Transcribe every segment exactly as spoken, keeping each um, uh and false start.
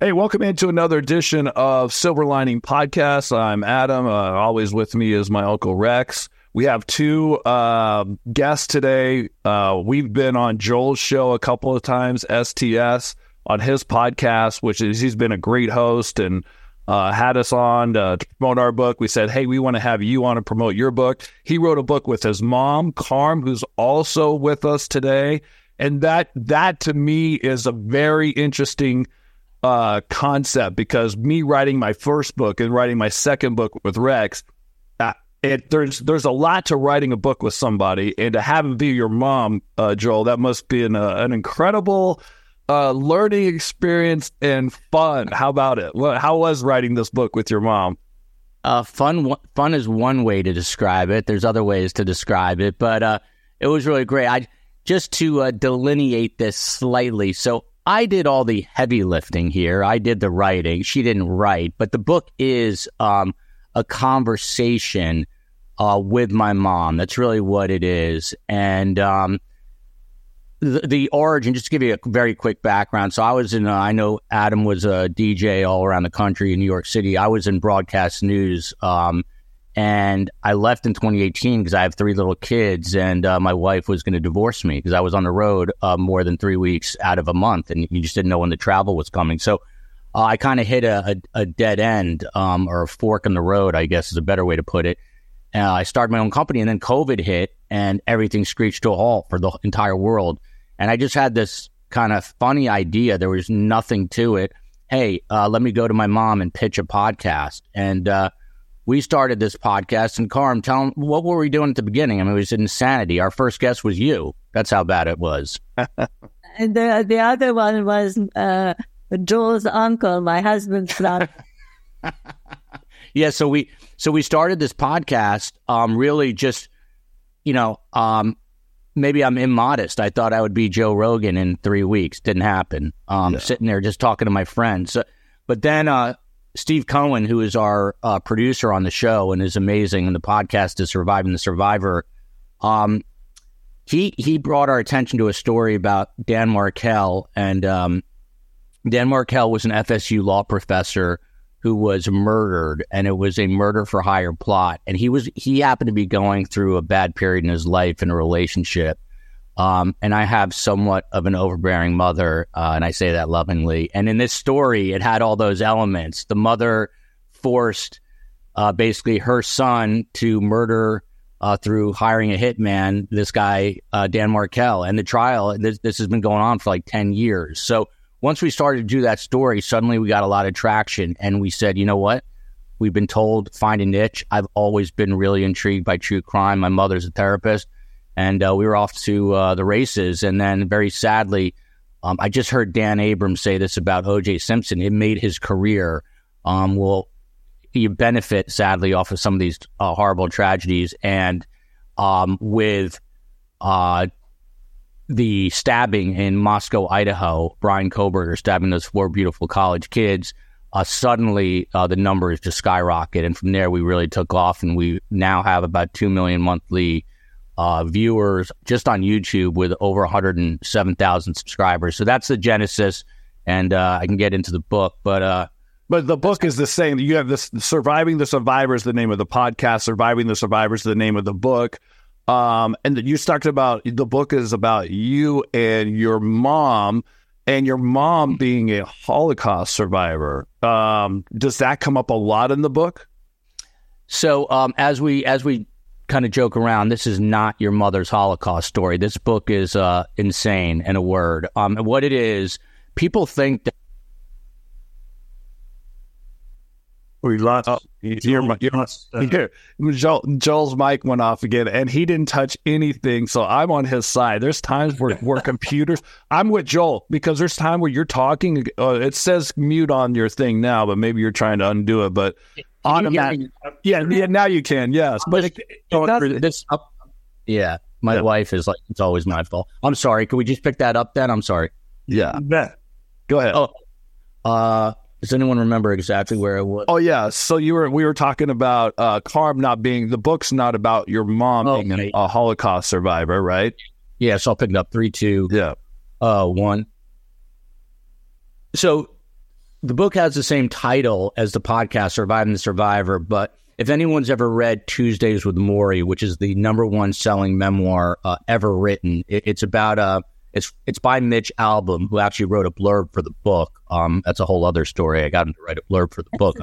Hey, welcome into another edition of Silver Lining Podcast. I'm Adam. Uh, always with me is my Uncle Rex. We have two uh, guests today. Uh, we've been on Joel's show a couple of times, S T S, on his podcast, which is he's been a great host and uh, had us on to, to promote our book. We said, hey, we want to have you on to promote your book. He wrote a book with his mom, Carm, who's also with us today. And that, that to me is a very interesting uh, concept, because me writing my first book and writing my second book with Rex, uh, it, there's there's a lot to writing a book with somebody, and to have him be your mom, uh, Joel, that must be an, uh, an incredible uh, learning experience and fun. How about it? How was writing this book with your mom? Uh, fun, fun is one way to describe it. There's other ways to describe it, but uh, it was really great. I just to uh, delineate this slightly. So I did all the heavy lifting here. I did the writing. She didn't write, but the book is um, a conversation uh, with my mom. That's really what it is. And um, the, the origin, just to give you a very quick background. So I was in, uh, I know Adam was a D J all around the country in New York City. I was in broadcast news, um, and I left in twenty eighteen because I have three little kids, and uh, my wife was going to divorce me because I was on the road uh, more than three weeks out of a month, and you just didn't know when the travel was coming. So uh, I kind of hit a, a, a dead end, um, or a fork in the road, I guess is a better way to put it. Uh, I started my own company, and then COVID hit, and everything screeched to a halt for the entire world. And I just had this kind of funny idea. There was nothing to it. Hey, uh, let me go to my mom and pitch a podcast. And uh we started this podcast, and Carm, tell them, what were we doing at the beginning? I mean, it was insanity. Our first guest was you. That's how bad it was. And the, the other one was uh, Joel's uncle, my husband's son. Yeah, so we so we started this podcast, um, really just, you know, um, maybe I'm immodest. I thought I would be Joe Rogan in three weeks. Didn't happen. Um, yeah. Sitting there just talking to my friends. So, but then uh, Steve Cohen, who is our uh, producer on the show and is amazing, and the podcast is Surviving the Survivor, um, he he brought our attention to a story about Dan Markel. And um, Dan Markel was an F S U law professor who was murdered, and it was a murder for hire plot. And he was he happened to be going through a bad period in his life in a relationship. Um, and I have somewhat of an overbearing mother, uh, and I say that lovingly. And in this story, it had all those elements. The mother forced uh, basically her son to murder uh, through hiring a hitman, this guy, uh, Dan Markel. And the trial, this, this has been going on for like ten years. So once we started to do that story, suddenly we got a lot of traction. And we said, you know what? We've been told, find a niche. I've always been really intrigued by true crime. My mother's a therapist. And uh, we were off to uh, the races. And then very sadly, um, I just heard Dan Abrams say this about O J Simpson. It made his career. Um, well, you benefit, sadly, off of some of these uh, horrible tragedies. And um, with uh, the stabbing in Moscow, Idaho, Brian Koberger stabbing those four beautiful college kids, uh, suddenly uh, the numbers just skyrocket. And from there, we really took off. And we now have about two million monthly Uh, viewers just on YouTube, with over one hundred seven thousand subscribers. So that's the genesis, and uh, I can get into the book. But uh, but the book is the same. You have this Surviving the Survivor is the name of the podcast. Surviving the Survivor is the name of the book. Um, and you talked about the book is about you and your mom, and your mom being a Holocaust survivor. Um, does that come up a lot in the book? So um, as we as we kind of joke around, this is not your mother's Holocaust story. This book is uh, insane, in a word. Um, and what it is, people think that we lost. Oh, your, your, your, Joel, Joel's mic went off again, and he didn't touch anything. So I'm on his side. There's times where where computers. I'm with Joel, because there's time where you're talking. Uh, it says mute on your thing now, but maybe you're trying to undo it. But automatic. Yeah, yeah. Now you can. Yes, but it, it this. Up, yeah, my yeah. wife is like, it's always my fault. I'm sorry. Can we just pick that up then? I'm sorry. Yeah. yeah. Go ahead. Oh, uh. Does anyone remember exactly where it was? Oh yeah, so you were we were talking about uh, Carm not being the book's not about your mom oh, being okay. a, a Holocaust survivor, right? Yeah, so I'll pick it up three, two, yeah, uh, one. So the book has the same title as the podcast, Surviving the Survivor, but if anyone's ever read Tuesdays with Morrie, which is the number one selling memoir uh, ever written, it, it's about uh, it's it's by Mitch Albom, who actually wrote a blurb for the book. Um, that's a whole other story. I got him to write a blurb for the book.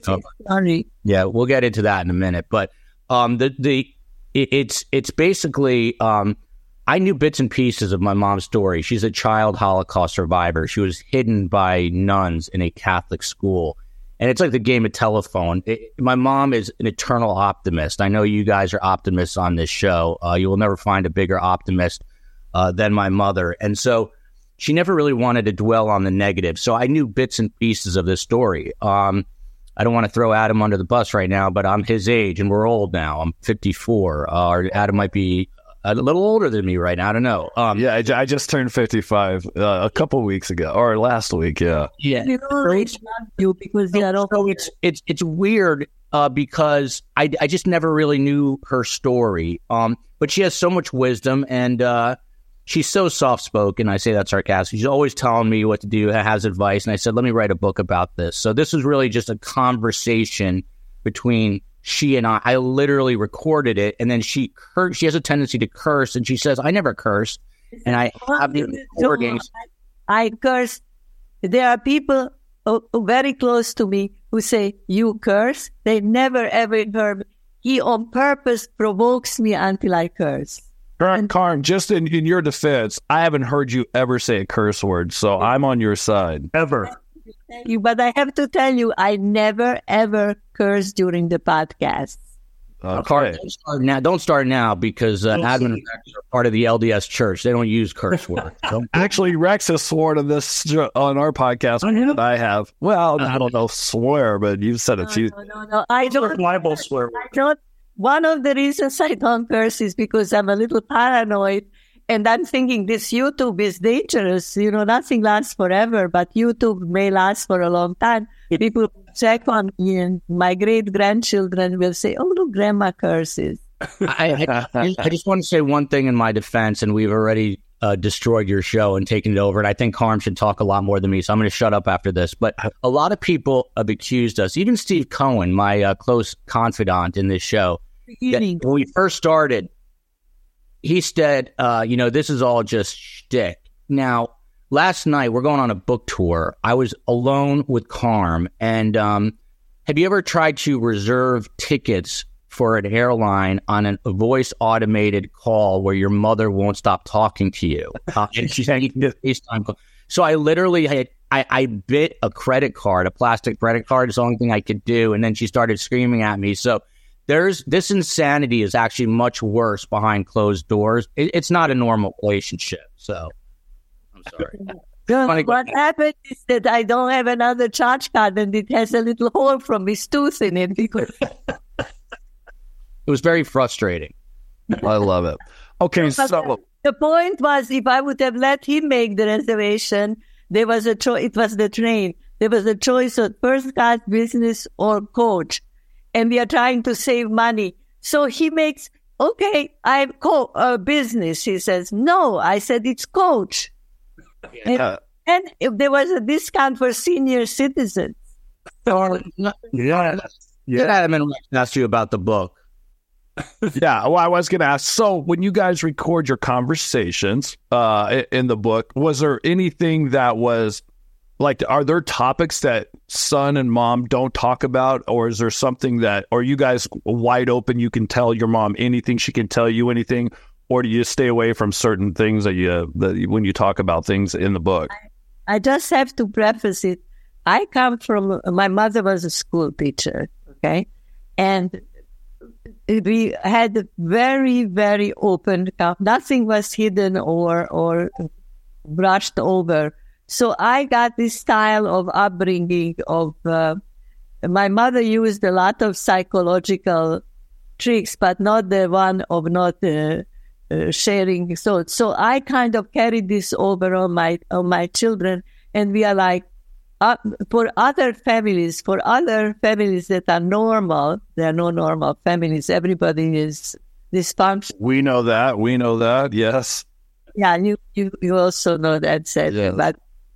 Sorry. Yeah, we'll get into that in a minute. But um, the the it, it's it's basically um, I knew bits and pieces of my mom's story. She's a child Holocaust survivor. She was hidden by nuns in a Catholic school. And it's like the game of telephone. It, my mom is an eternal optimist. I know you guys are optimists on this show. Uh, you will never find a bigger optimist uh, than my mother. And so she never really wanted to dwell on the negative. So I knew bits and pieces of this story. Um, I don't want to throw Adam under the bus right now, but I'm his age and we're old now. I'm fifty-four. Uh, or Adam might be a little older than me right now. I don't know. Um, yeah, I, I just turned fifty-five uh, a couple weeks ago, or last week. Yeah, yeah. We always love you because they are all. So it's it's it's weird uh, because I, I just never really knew her story. Um, but she has so much wisdom, and uh, she's so soft spoken. I say that sarcastically. She's always telling me what to do, has advice, and I said, let me write a book about this. So this is really just a conversation between she and I. I literally recorded it, and then she cur- she has a tendency to curse, and she says, I never curse. And I have the recordings. I curse. There are people uh, very close to me who say, you curse? They never ever heard me. He on purpose provokes me until I curse. Karn, Karn, just in, in your defense, I haven't heard you ever say a curse word, so I'm on your side. Ever. You, but I have to tell you, I never ever curse during the podcast. Okay. Karn, don't start now. Don't start now because uh, Adam and Rex are part of the L D S Church. They don't use curse words. So. Actually, Rex has sworn on this on our podcast. I have. Well, I don't know, swear, but you've said a No, few. no, no, no. I don't. Bible swear I don't. One of the reasons I don't curse is because I'm a little paranoid. And I'm thinking this YouTube is dangerous. You know, nothing lasts forever, but YouTube may last for a long time. People check on me, and my great-grandchildren will say, oh, look, grandma curses. I, I, I just want to say one thing in my defense, and we've already uh, destroyed your show and taken it over, and I think Karn should talk a lot more than me, so I'm going to shut up after this. But a lot of people have accused us, even Steve Cohen, my uh, close confidant in this show, that when we first started, he said, uh, you know, this is all just shtick. Now, last night, we're going on a book tour. I was alone with Carm. And um, have you ever tried to reserve tickets for an airline on an, a voice-automated call where your mother won't stop talking to you? Uh, and she's FaceTime call. So I literally had, I, I bit a credit card, a plastic credit card. It's the only thing I could do. And then she started screaming at me. So There's this insanity is actually much worse behind closed doors. It, it's not a normal relationship. So I'm sorry. Good. What happened is that I don't have another charge card, and it has a little hole from his tooth in it. Because it was very frustrating. I love it. Okay, but so the point was, if I would have let him make the reservation, there was a choice. It was the train. There was a choice of first class, business, or coach. And we are trying to save money. So he makes, okay, I'm co- uh, business. He says, no, I said it's coach. yeah. And, and if there was a discount for senior citizens. Yeah. Yeah. Adam and Rex asked you about the book. Yeah, well, I was going to ask, so when you guys record your conversations uh, in the book, was there anything that was, like, are there topics that son and mom don't talk about, or is there something that, are you guys wide open, you can tell your mom anything, she can tell you anything, or do you stay away from certain things that you, that when you talk about things in the book? I, I just have to preface it. I come from, my mother was a school teacher, okay? And we had very, very open, nothing was hidden or, or brushed over. So I got this style of upbringing of, uh, my mother used a lot of psychological tricks, but not the one of not uh, uh, sharing. So, so I kind of carried this over on my, on my children, and we are like, uh, for other families, for other families that are normal, there are no normal families. Everybody is dysfunctional. We know that. We know that. Yes. Yeah, you, you, you also know that, Seth. Yes. But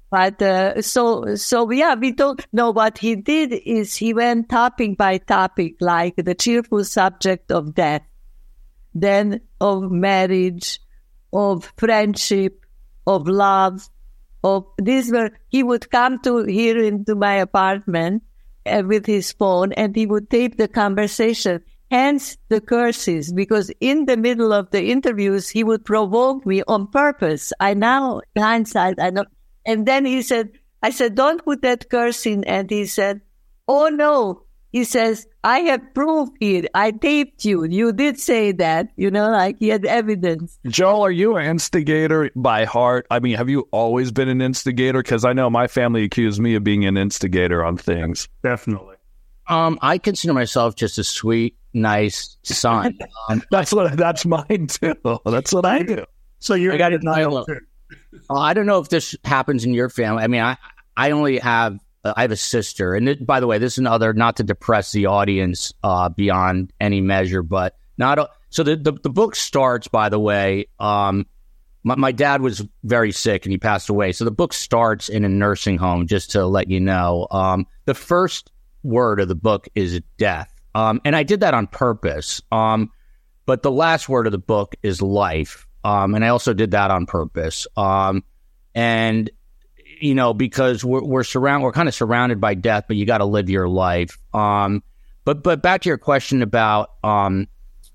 But uh, so, so yeah, we don't know. What he did is he went topic by topic, like the cheerful subject of death, then of marriage, of friendship, of love, of these were, he would come to here into my apartment uh, with his phone, and he would tape the conversation. Hence the curses, because in the middle of the interviews, he would provoke me on purpose. I now, in hindsight, I know. And then he said, I said, don't put that curse in. And he said, oh, no. He says, I have proof here. I taped you. You did say that, you know, like he had evidence. Joel, are you an instigator by heart? I mean, have you always been an instigator? Because I know my family accused me of being an instigator on things. Definitely. Um, I consider myself just a sweet, nice son. Um, that's what that's mine too. That's what I do. So you're I got to denial too. too. Uh, I don't know if this happens in your family. I mean, I I only have uh, I have a sister, and it, by the way, this is another, not to depress the audience uh, beyond any measure, but not a, so the, the the book starts. By the way, um, my my dad was very sick and he passed away. So the book starts in a nursing home. Just to let you know, um, the first word of the book is death, um, and I did that on purpose. Um, but the last word of the book is life. Um, and I also did that on purpose. Um, and, you know, because we're, we're surrounded, we're kind of surrounded by death, but you got to live your life. Um, but, but back to your question about, um,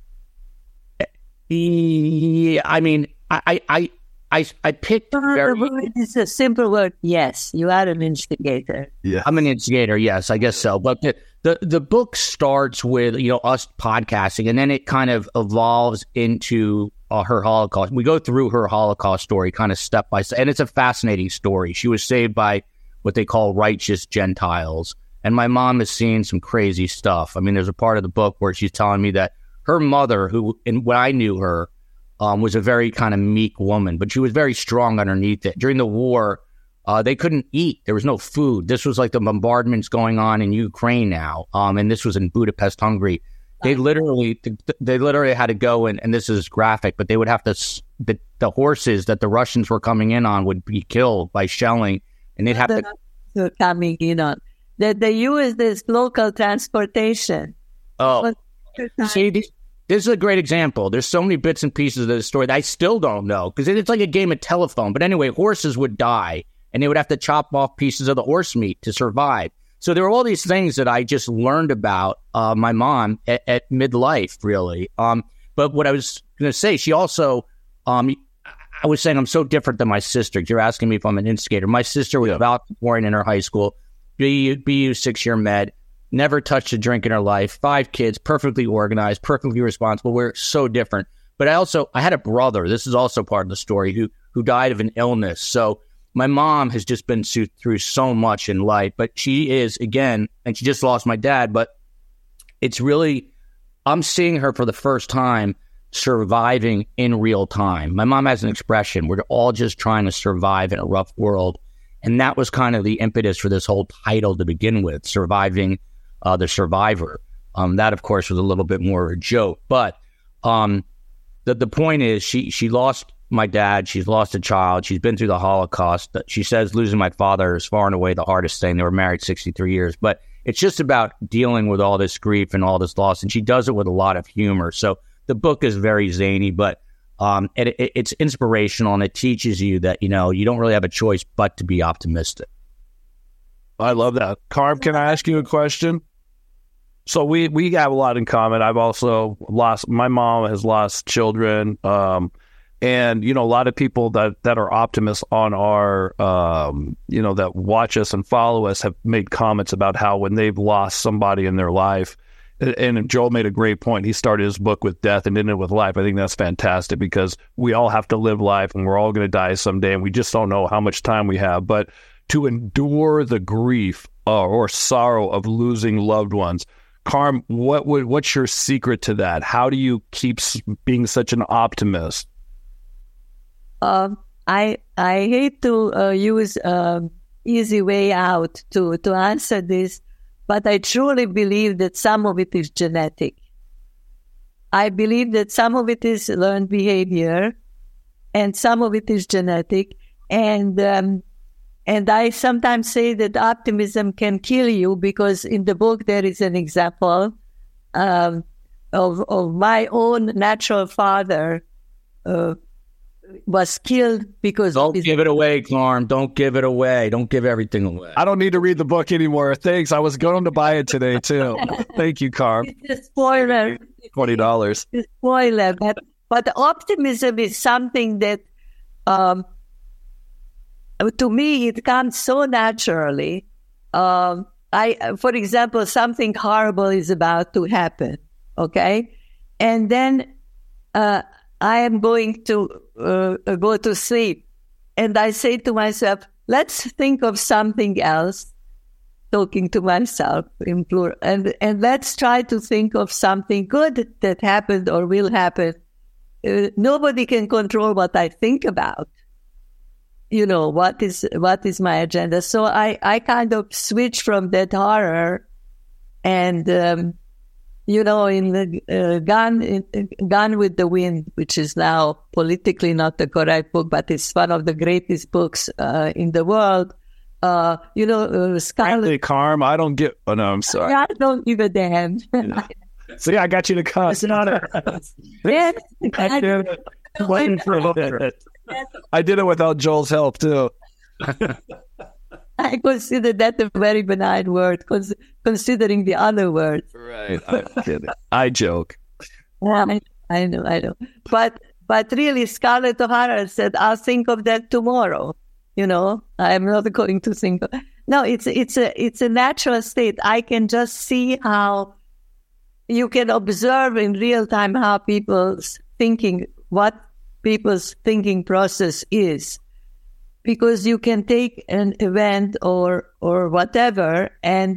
yeah, I mean, I, I, I, I picked very... It's a simple word. Yes, you are an instigator. Yeah, I'm an instigator. Yes, I guess so. But the, the, the book starts with, you know, us podcasting, and then it kind of evolves into Uh, her Holocaust. We go through her Holocaust story kind of step by step, and it's a fascinating story. She was saved by what they call righteous Gentiles, and my mom has seen some crazy stuff. I mean, there's a part of the book where she's telling me that her mother, who, and when I knew her, um, was a very kind of meek woman, but she was very strong underneath it. During the war, uh, they couldn't eat. There was no food. This was like the bombardments going on in Ukraine now, um, and this was in Budapest, Hungary. They literally, they literally had to go and, and this is graphic, but they would have to, the, the horses that the Russians were coming in on would be killed by shelling, and they'd have the, to coming in on that they use this local transportation. Oh, see, this, this is a great example. There's so many bits and pieces of the story that I still don't know because it's like a game of telephone. But anyway, horses would die, and they would have to chop off pieces of the horse meat to survive. So there were all these things that I just learned about uh, my mom at, at midlife, really. Um, but what I was going to say, she also, um, I was saying I'm so different than my sister. You're asking me if I'm an instigator. My sister was yeah. valedictorian in her high school, B U, B U six-year med, never touched a drink in her life, five kids, perfectly organized, perfectly responsible. We're so different. But I also, I had a brother, this is also part of the story, who who died of an illness. So my mom has just been through so much in life, but she is, again, and she just lost my dad, but it's really, I'm seeing her for the first time surviving in real time. My mom has an expression, we're all just trying to survive in a rough world. And that was kind of the impetus for this whole title to begin with, Surviving uh, the Survivor. Um, that, of course, was a little bit more of a joke. But um, the, the point is, she, she lost my dad, she's lost a child, she's been through the Holocaust. She says losing my father is far and away the hardest thing. They were married sixty-three years, but it's just about dealing with all this grief and all this loss, and she does it with a lot of humor. So the book is very zany, but um, it, it, it's inspirational, and it teaches you that, you know, you don't really have a choice but to be optimistic. I love that. Carm, can I ask you a question? So we, we have a lot in common. I've also lost, my mom has lost children. Um, And, you know, a lot of people that, that are optimists on our, um, you know, that watch us and follow us have made comments about how when they've lost somebody in their life, and Joel made a great point. He started his book with death and ended it with life. I think that's fantastic because we all have to live life and we're all going to die someday and we just don't know how much time we have. But to endure the grief uh, or sorrow of losing loved ones, Carm, what would, what's your secret to that? How do you keep being such an optimist? Uh, I I hate to uh, use an easy way out to, to answer this, but I truly believe that some of it is genetic. I believe that some of it is learned behavior, and some of it is genetic. And um, And I sometimes say that optimism can kill you, because in the book there is an example um, of, of my own natural father uh, was killed because... Don't give it away, Carm. Don't give it away. Don't give everything away. I don't need to read the book anymore. Thanks. I was going to buy it today, too. Thank you, Carm. It's a spoiler. twenty dollars. It's a spoiler. But, but optimism is something that, um, to me, it comes so naturally. Um, I, for example, something horrible is about to happen, okay? And then uh, I am going to uh, go to sleep. And I say to myself, let's think of something else, talking to myself in plural, and, and let's try to think of something good that happened or will happen. Uh, nobody can control what I think about. You know, what is what is my agenda? So I, I kind of switch from that horror and, um, you know, in the uh, Gone, in, Gone with the Wind, which is now politically not the correct book, but it's one of the greatest books uh, in the world. Uh, you know, uh, Scarlett... Frankly, Carm, I don't get... Oh, no, I'm sorry. I don't give a damn. Yeah. See, I got you to cuss. It's not a... Yes, I did it. Waiting for a little I did it without Joel's help, too. I consider that a very benign word, cons- considering the other words. Right. I'm kidding. I joke. Yeah, I, I know, I know. But but really, Scarlett O'Hara said, I'll think of that tomorrow. You know, I'm not going to think of... No, it's, it's, a, it's a natural state. I can just see how you can observe in real time how people's thinking, what people's thinking process is. Because you can take an event or or whatever and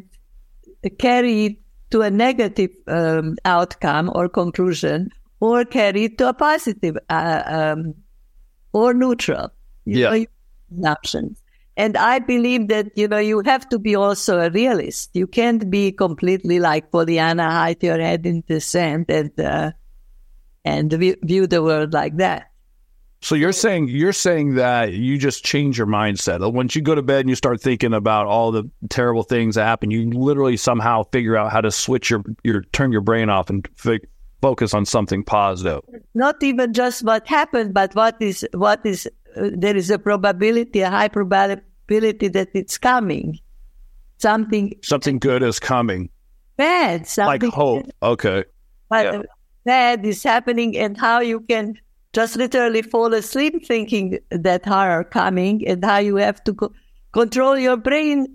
carry it to a negative um, outcome or conclusion, or carry it to a positive uh, um, or neutral. You Yeah. know, options. And I believe that, you know, you have to be also a realist. You can't be completely like Pollyanna, hide your head in the sand and uh, and view, view the world like that. So you're saying you're saying that you just change your mindset. Once you go to bed and you start thinking about all the terrible things that happen, you literally somehow figure out how to switch your, your turn your brain off and f- focus on something positive. Not even just what happened, but what is what is uh, there is a probability, a high probability that it's coming. Something Something good is coming. bad, Like something hope. Okay. but Yeah. bad is happening, and how you can just literally fall asleep thinking that horror coming, and how you have to co- control your brain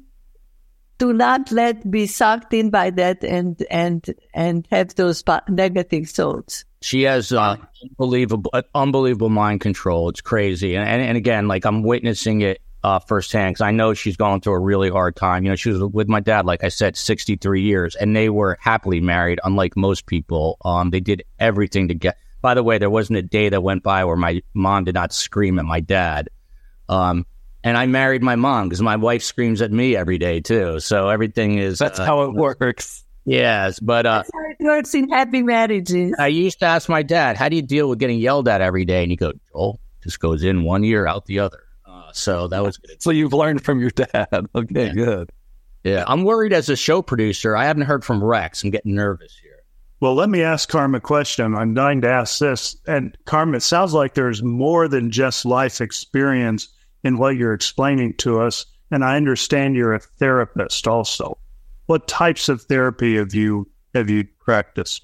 to not let be sucked in by that and and and have those po- negative thoughts. She has uh, unbelievable, uh, unbelievable mind control. It's crazy, and and, and again, like I'm witnessing it uh, firsthand because I know she's going through a really hard time. You know, she was with my dad, like I said, sixty-three years, and they were happily married. Unlike most people, um, they did everything to get. By the way, there wasn't a day that went by where my mom did not scream at my dad. Um, and I married my mom because my wife screams at me every day too. So everything is That's uh, how it works. yes, but uh, That's how it works in happy marriages. I used to ask my dad, how do you deal with getting yelled at every day? And he goes, Joel, just goes in one ear, out the other. Uh, so that was good. So you've learned from your dad. Okay, Yeah. good. Yeah, I'm worried as a show producer. I haven't heard from Rex. I'm getting nervous here. Well, let me ask Carm a question. I'm dying to ask this. And Carm, it sounds like there's more than just life experience in what you're explaining to us. And I understand you're a therapist also. What types of therapy have you have you practiced?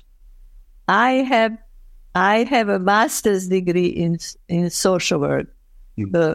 I have I have a master's degree in in social work, Mm. uh,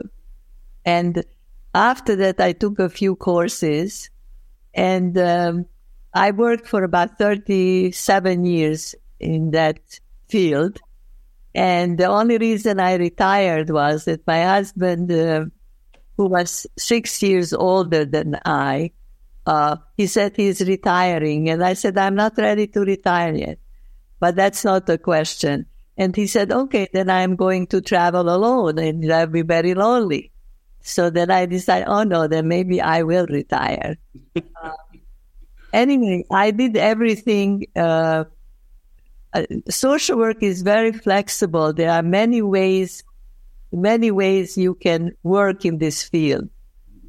and after that I took a few courses, and um, I worked for about thirty-seven years in that field. And the only reason I retired was that my husband, uh, who was six years older than I, uh, he said he's retiring. And I said, I'm not ready to retire yet. But that's not the question. And he said, okay, then I'm going to travel alone and I'll be very lonely. So then I decided, oh no, then maybe I will retire. uh, anyway, I did everything. Uh, uh, social work is very flexible. There are many ways, many ways you can work in this field.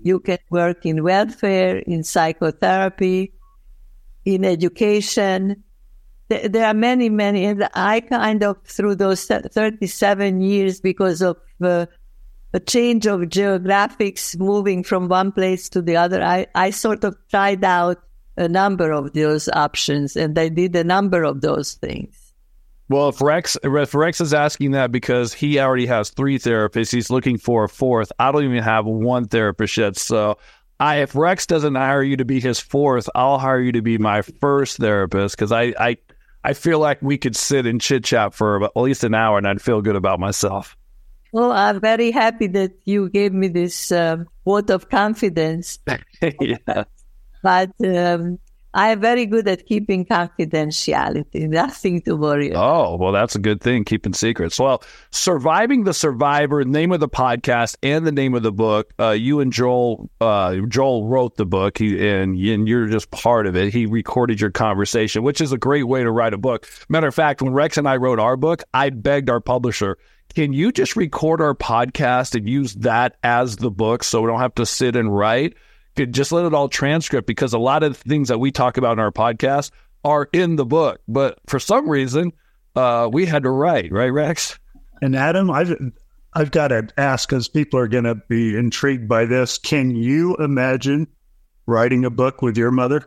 You can work in welfare, in psychotherapy, in education. There, there are many, many. And I kind of, through those thirty-seven years, because of uh, a change of geographics, moving from one place to the other, I, I sort of tried out a number of those options, and I did a number of those things. Well, if Rex, if Rex is asking that because he already has three therapists, he's looking for a fourth. I don't even have one therapist yet. So I, if Rex doesn't hire you to be his fourth, I'll hire you to be my first therapist, because I, I, I feel like we could sit and chit-chat for about, at least an hour, and I'd feel good about myself. Well, I'm very happy that you gave me this um, vote of confidence. Yeah. But um, I'm very good at keeping confidentiality. Nothing to worry about. Oh, well, that's a good thing, keeping secrets. Well, Surviving the Survivor, name of the podcast and the name of the book. Uh, you and Joel, uh, Joel wrote the book, he, and, and you're just part of it. He recorded your conversation, which is a great way to write a book. Matter of fact, when Rex and I wrote our book, I begged our publisher, can you just record our podcast and use that as the book so we don't have to sit and write? Could just let it all transcript, because a lot of the things that we talk about in our podcast are in the book. But for some reason, uh, we had to write, right, Rex? And Adam, I've I've got to ask, because people are going to be intrigued by this. Can you imagine writing a book with your mother?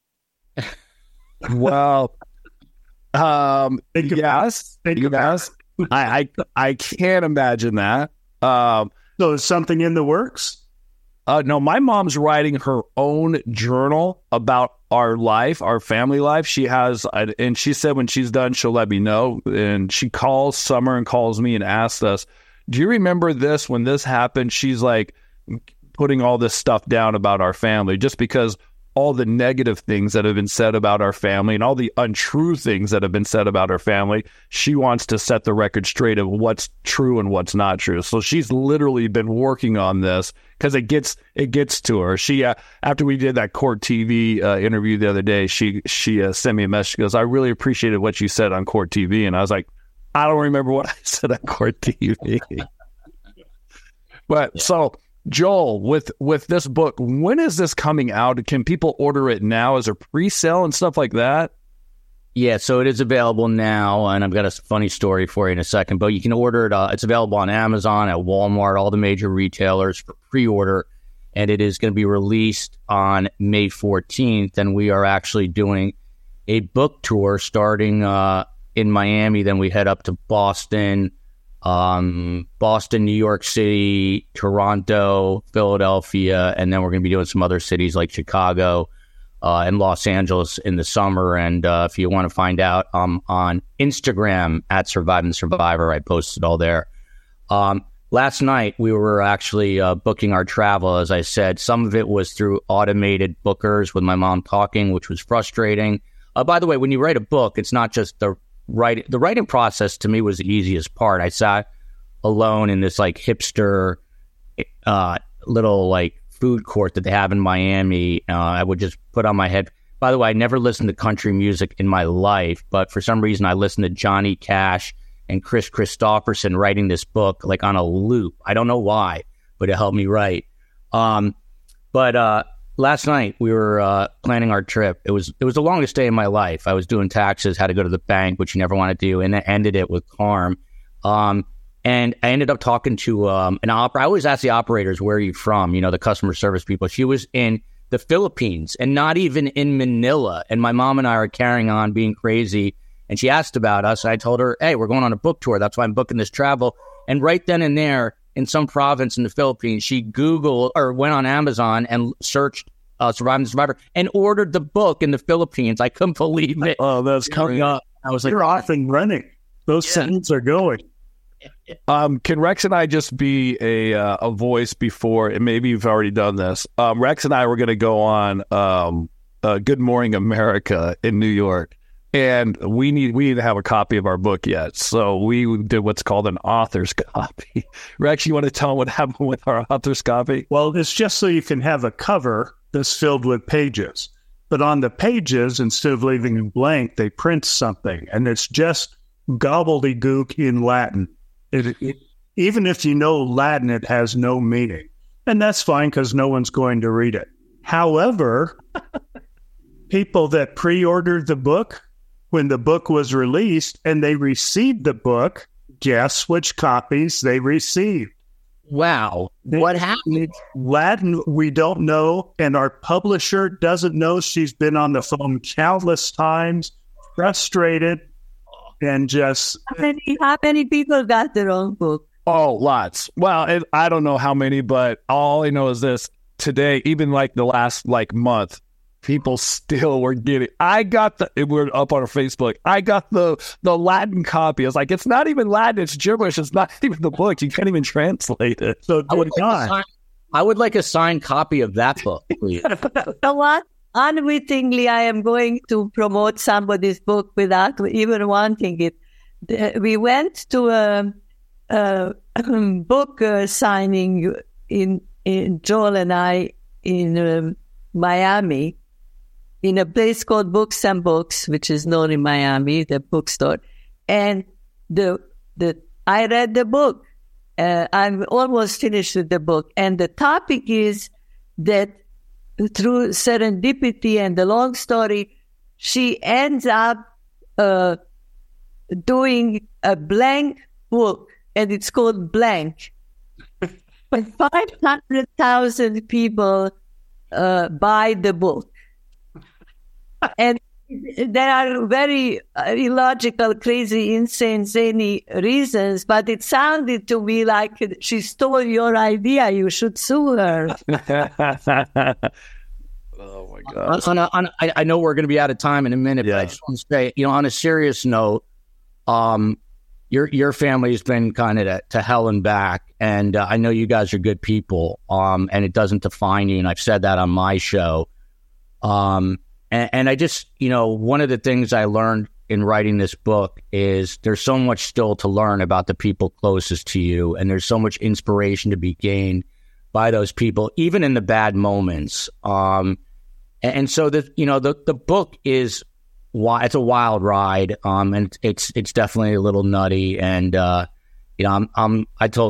Well, um, Think about- yes, think yes. I, I I can't imagine that. Um, So is something in the works? Uh, no, my mom's writing her own journal about our life, our family life. She has, and she said when she's done, she'll let me know. And she calls Summer and calls me and asks us, do you remember this when this happened? She's like putting all this stuff down about our family, just because all the negative things that have been said about our family and all the untrue things that have been said about our family, she wants to set the record straight of what's true and what's not true. So she's literally been working on this, because it gets it gets to her. She uh, after we did that Court T V uh, interview the other day, she she uh, sent me a message. She goes, I really appreciated what you said on Court T V, and I was like, I don't remember what I said on Court T V. But yeah. So. Joel, with, with this book, when is this coming out? Can people order it now? Is there pre-sale and stuff like that? Yeah, so it is available now, and I've got a funny story for you in a second, but you can order it. Uh, it's available on Amazon, at Walmart, all the major retailers for pre-order, and it is going to be released on May fourteenth, and we are actually doing a book tour starting uh, in Miami. Then we head up to Boston, Um, Boston, New York City, Toronto, Philadelphia, and then we're going to be doing some other cities like Chicago uh, and Los Angeles in the summer. And uh, if you want to find out, um, on Instagram at Surviving the Survivor, I posted all there. Um, last night we were actually uh, booking our travel. As I said, some of it was through automated bookers with my mom talking, which was frustrating. Uh, by the way, when you write a book, it's not just the Write, the writing process to me was the easiest part. I sat alone in this like hipster uh, little like food court that they have in Miami. Uh, I would just put on my head. By the way, I never listened to country music in my life, but for some reason I listened to Johnny Cash and Chris Christopherson writing this book like on a loop. I don't know why, but it helped me write. Um, but uh, Last night we were uh, planning our trip. It was it was the longest day of my life. I was doing taxes, had to go to the bank, which you never want to do, and I ended it with Carm. Um, and I ended up talking to um, an opera. I always ask the operators, where are you from? You know, the customer service people. She was in the Philippines and not even in Manila. And my mom and I are carrying on being crazy. And she asked about us. I told her, hey, we're going on a book tour. That's why I'm booking this travel. And right then and there, in some province in the Philippines, she Googled or went on Amazon and searched uh, Surviving the Survivor and ordered the book in the Philippines. I couldn't believe it. Oh, that's coming up. I was like, you're off and running. Those yeah. sentences are going. Um, can Rex and I just be a uh, a voice before, and maybe you've already done this. Um, Rex and I were going to go on um, uh, Good Morning America in New York. And we need we need to have a copy of our book yet. So we did what's called an author's copy. Rex, you want to tell them what happened with our author's copy? Well, it's just so you can have a cover that's filled with pages. But on the pages, instead of leaving them blank, they print something. And it's just gobbledygook in Latin. It, it, even if you know Latin, it has no meaning. And that's fine because no one's going to read it. However, people that pre-ordered the book when the book was released and they received the book, guess which copies they received? Wow. They, what happened? Latin, we don't know. And our publisher doesn't know. She's been on the phone countless times, frustrated, and just... How many, how many people got their own book? Oh, lots. Well, it, I don't know how many, but all I know is this. Today, even like the last like month, people still were getting... I got the... We're up on our Facebook. I got the the Latin copy. I was like, it's not even Latin. It's gibberish. It's not even the book. You can't even translate it. So I would, like sign, I would like a signed copy of that book, please. You know what? Unwittingly, I am going to promote somebody's book without even wanting it. We went to a, a book uh, signing in, in Joel and I in um, Miami, in a place called Books and Books, which is known in Miami, the bookstore. And the the I read the book. Uh, I'm almost finished with the book. And the topic is that through serendipity and the long story, she ends up uh, doing a blank book, and it's called Blank. But five hundred thousand people uh, buy the book. And there are very illogical, crazy, insane, zany reasons, but it sounded to me like she stole your idea. You should sue her. Oh, my God. On a, on a, I, I know we're going to be out of time in a minute, yeah. but I just want to say, you know, on a serious note, um, your your family's been kind of to, to hell and back, and uh, I know you guys are good people, um, and it doesn't define you, and I've said that on my show. Um, and, and I just, you know, one of the things I learned in writing this book is there's so much still to learn about the people closest to you, and there's so much inspiration to be gained by those people, even in the bad moments. Um, and, and so the, you know, the, the book is, it's a wild ride. Um, and it's, it's definitely a little nutty. And, uh, you know, I'm, I'm, I told.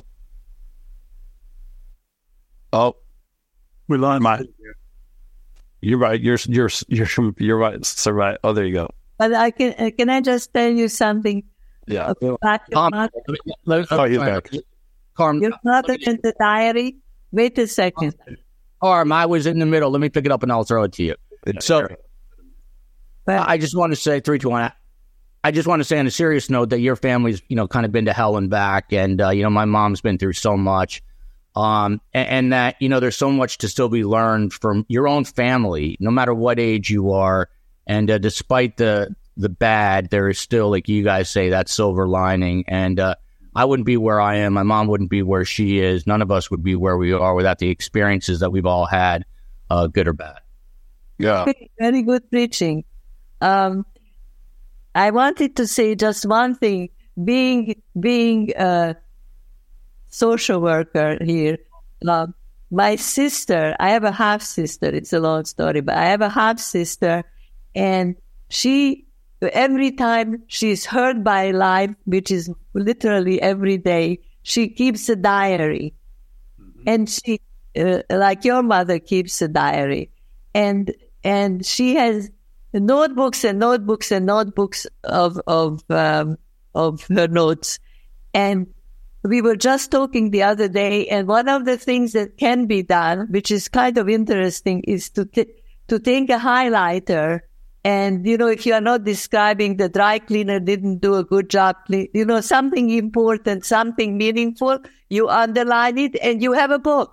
Oh, we lost my, you're right. You're, you're, you're, you're right. So right. Oh, there you go. But I can, uh, can I just tell you something? Yeah. About your Um, mother? let me- Oh, he's back. Carm, Your mother in the diary? Wait a second. Carm, I was in the middle. Let me pick it up and I'll throw it to you. So But I just want to say three, two, one. I just want to say on a serious note that your family's, you know, kind of been to hell and back. And, uh, you know, my mom's been through so much. Um, and, and that, you know, there's so much to still be learned from your own family, no matter what age you are. And uh, despite the the bad, there is still, like you guys say, that silver lining. And uh, I wouldn't be where I am. My mom wouldn't be where she is. None of us would be where we are without the experiences that we've all had, uh, good or bad. Yeah. very good preaching. Um, I wanted to say just one thing. Being being a social worker here, uh, my sister, I have a half sister. It's a long story, but I have a half sister, and she every time she's hurt by life, which is literally every day, she keeps a diary, mm-hmm. and she uh, like your mother keeps a diary, and and she has notebooks and notebooks and notebooks of of um, of her notes. And we were just talking the other day, and one of the things that can be done, which is kind of interesting, is to t- to take a highlighter, and you know, if you are not describing the dry cleaner didn't do a good job, you know, something important, something meaningful, you underline it, and you have a book.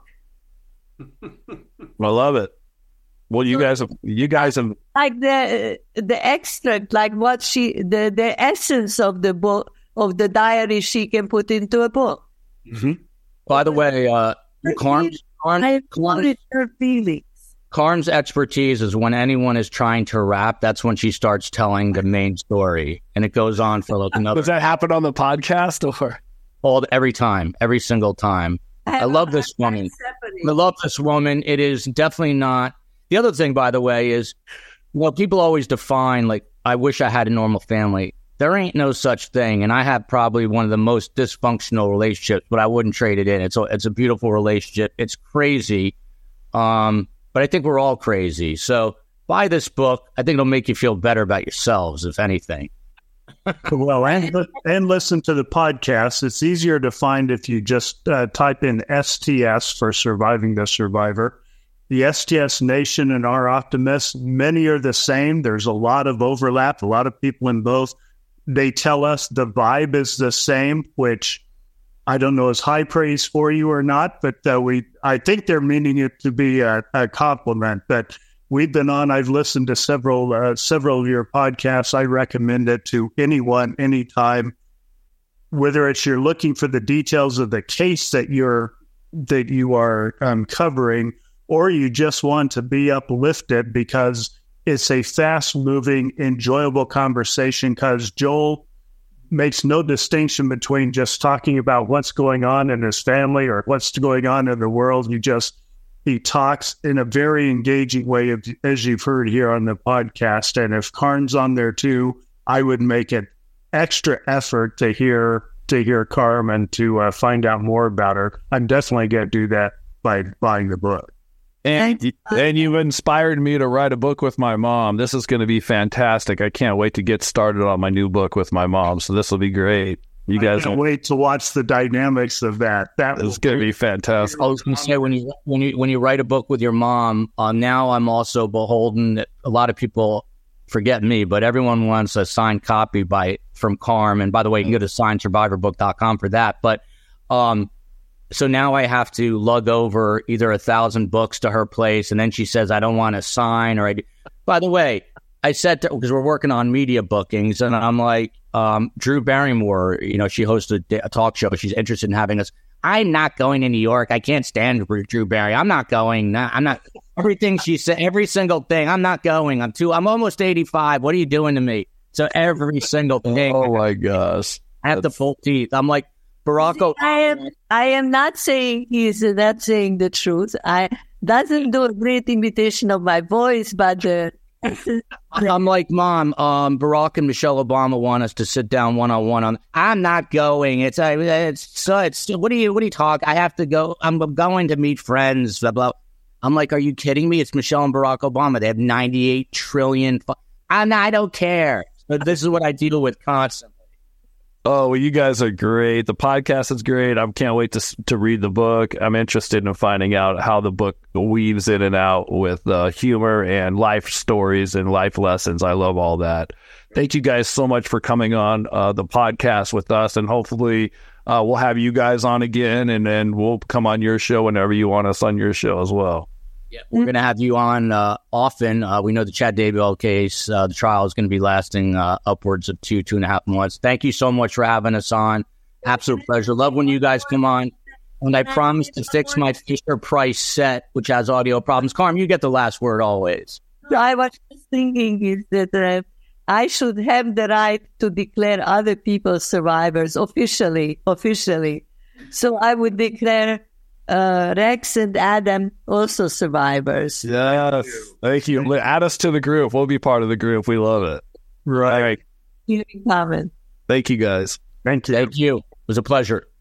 I love it. Well, you guys have, you guys have, like the the extract, like what she, the, the essence of the book, of the diary, she can put into a book. mm-hmm. By the way, uh, Carm's, Carm, I Carm's, quoted her feelings. Carm's expertise is when anyone is trying to rap, that's when she starts telling the main story. And it goes on for like another. Does that happen on the podcast or? All, every time, every single time. I, I love this woman. I love this woman. It is definitely not. The other thing, by the way, is, well, people always define, like, I wish I had a normal family. there ain't no such thing. And I have probably one of the most dysfunctional relationships, but I wouldn't trade it in. It's a, it's a beautiful relationship. It's crazy. Um, but I think we're all crazy. So buy this book. I think it'll make you feel better about yourselves, if anything. Well, and, and listen to the podcast. It's easier to find if you just uh, type in S T S for Surviving the Survivor. The S T S Nation and Our Optimists, many are the same. There's a lot of overlap, a lot of people in both. They tell us the vibe is the same, which I don't know is high praise for you or not, but uh, we I think they're meaning it to be a, a compliment. But we've been on, I've listened to several uh, several of your podcasts. I recommend it to anyone, anytime, whether it's you're looking for the details of the case that you're that you are um, covering, or you just want to be uplifted because it's a fast-moving, enjoyable conversation, because Joel makes no distinction between just talking about what's going on in his family or what's going on in the world. You just He talks in a very engaging way, as you've heard here on the podcast. And if Karm's on there too, I would make an extra effort to hear to hear Karm and to uh, find out more about her. I'm definitely going to do that by buying the book. And, and you've inspired me to write a book with my mom. This is going to be fantastic. I can't wait to get started on my new book with my mom. So this will be great. You guys I can't wait to watch the dynamics of that. That is going to be fantastic. I was going to say, when you when you when you write a book with your mom, uh, now I'm also beholden. A lot of people forget me, but everyone wants a signed copy by from Karm. And by the way, you can go to sign survivor book dot com for that. But um, so now I have to lug over either a thousand books to her place, and then she says I don't want to sign. Or I do. By the way, I said to, because we're working on media bookings, and I'm like, um, Drew Barrymore, you know, she hosts a, a talk show. She's interested in having us. I'm not going to New York. I can't stand Drew Barry. I'm not going. Nah, I'm not. Everything she said, every single thing. I'm not going. I'm too. I'm almost eighty-five. What are you doing to me? So every single thing. Oh my gosh! I have That's... the full teeth. I'm like Barack Obama. I am. I am not saying he's not saying the truth. I doesn't do a great imitation of my voice, but. Uh, I'm like, Mom, um, Barack and Michelle Obama want us to sit down one on one. On, I'm not going. It's, uh, it's, so it's. What do you, what do you talk? I have to go. I'm going to meet friends. Blah blah. I'm like, are you kidding me? It's Michelle and Barack Obama. They have ninety-eight trillion. Fu- I'm, I don't care. But this is what I deal with constantly. Oh, well, you guys are great. The podcast is great. I can't wait to to read the book. I'm interested in finding out how the book weaves in and out with uh, humor and life stories and life lessons. I love all that. Thank you guys so much for coming on uh, the podcast with us, and hopefully uh, we'll have you guys on again, and then we'll come on your show whenever you want us on your show as well. Yeah, we're going to have you on uh, often. Uh, we know the Chad Daybell case, uh, the trial is going to be lasting uh, upwards of two, two and a half months. Thank you so much for having us on. Absolute pleasure. Love when you guys come on. And I promise to fix my Fisher Price set, which has audio problems. Karm, you get the last word always. I was just thinking is that uh, I should have the right to declare other people survivors officially, officially. So I would declare Uh, Rex and Adam also survivors. Yes. Thank you. Add us to the group. We'll be part of the group. We love it. Right. You comment. Thank you, guys. Thank you. Thank you. It was a pleasure.